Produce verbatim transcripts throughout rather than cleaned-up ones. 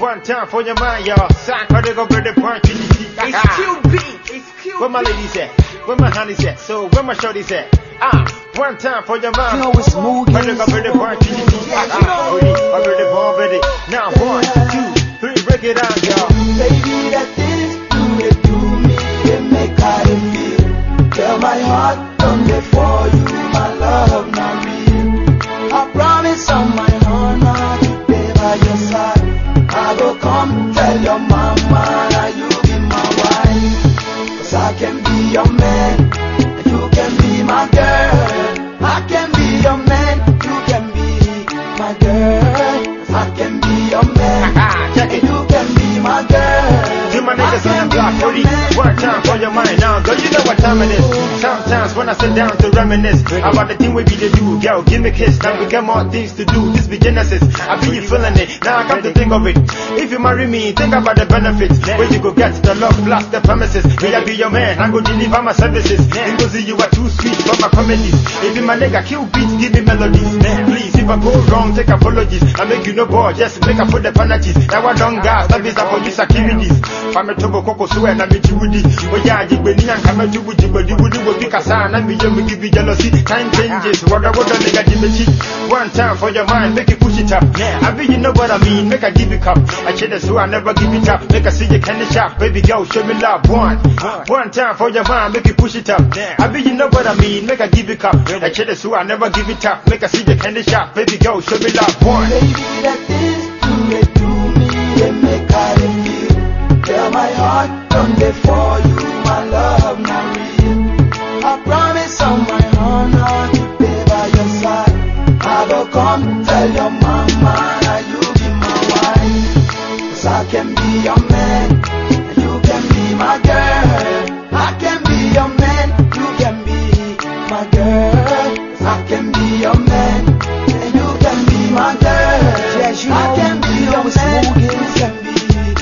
One time for your mind, y'all. Sign card, they go bring the punch in the G. It's Q B. It's Q B. Where my ladies at? Where my honeys at? So where my shorties at? Ah, one time for your mind. You know it's smooth. Where they go bring the punch in the G. Ah, ready, already born ready. Now one, two, three, break it down, y'all. Baby, that things you they do me, they make I feel. Girl, my heart done there for you, my love not real. I promise on my honor to be by your side. I go come tell your mama that you be my wife. Cause I can be your man, and you can be my girl. I can be your man, you can be my girl. Cause I can be your man, and you can be my girl. Do my niggas on the block, forty. One time for your mind now, girl, you know what time it is. Sometimes when I sit down to reminisce about the thing we be to do, girl, give me a kiss. Now we got more things to do. This be Genesis. I be you feeling it. Now I come to think of it. If you marry me, think about the benefits. Where you go get the love, plus the premises. May I be your man? I go deliver my services. And go see you are too sweet for my comedies. If you my nigga kill beats, give me melodies. Please, if I go wrong, take apologies. I make you no ball, just make up for the penalties. Now I don't gas, that is for you securities. Fame tobo koko suwe na michi wudi. Oya jibeni and kame jubu jibodi wudi wo pika sana mi yo mi give you jealousy. Time changes, wada wada nigga jibechi. One time for your mind, make it push it up. I be you know what I mean, make I give it up. I should so I never give it up. Make I see you candy shop, baby girl, show me love. One, one time for your mind, make it push it up. I be you know what I mean, make I give it up. I should so I never give it up. Make I see you candy shop, baby girl, show me love. One. Baby, that things you they do me, they make I feel. Girl, my heart done there for you, my love not real. I promise on my honor to be by your side. I go come tell your mama that you be my wife. Cause I can be your man, and you can be my girl. I can be your man, you can be my girl. Cause I can be your man, and you can be my girl. Yes, you know, I can be you know your it's man, smooth, you can be.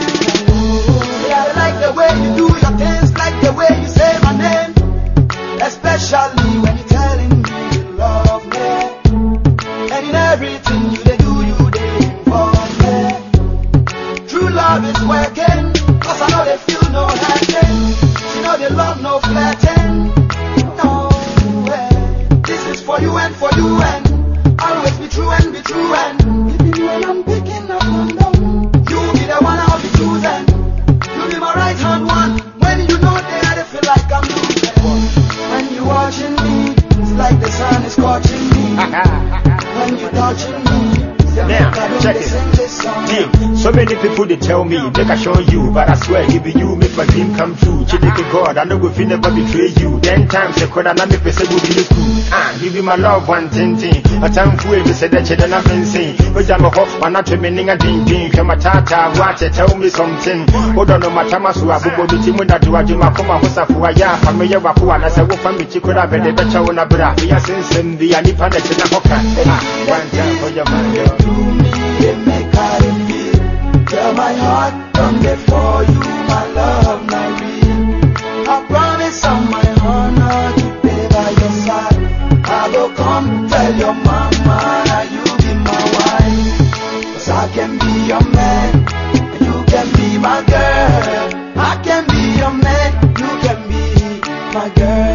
I like the way you do your things, like the way you say my name, especially when you're telling me you love me. And in everything you they do, you they involve me. True love is working, cause I know they feel no hurting. You know they love no flirting. No way. This is for you and for you and always be true and be true and even when I'm picking up on them, you be the one I'll be choosing. You be my right hand one. When you know that I feel like I'm losing. When you watching me, it's like the sun is scorching me. When you touching me, now, check it. Deal. So many people they tell me, make I show you, but I swear, give you make my dream come true. Chidike God, I know we feel never betray you. Ten times a could I not make person will be the school. Ah, give you my love one thing thing. A time for you said that you don't have insane. But I'm a hot man, not meaning a ding ding. Come a tata, watch it, tell me something. Hold on, no matter my so I will be team with that do I do my come out for a ya, familiar Waku, and I said, well, from the chicken, I bet the better on a bra. We are since the Anipan in a hocker. One time for your man. To me, they make I feel. Girl, my heart done there for you, my love not real. I promise on my honor to be by your side. I go come tell your mama that you be my wife. Cause I can be your man, and you can be my girl. I can be your man, you can be my girl.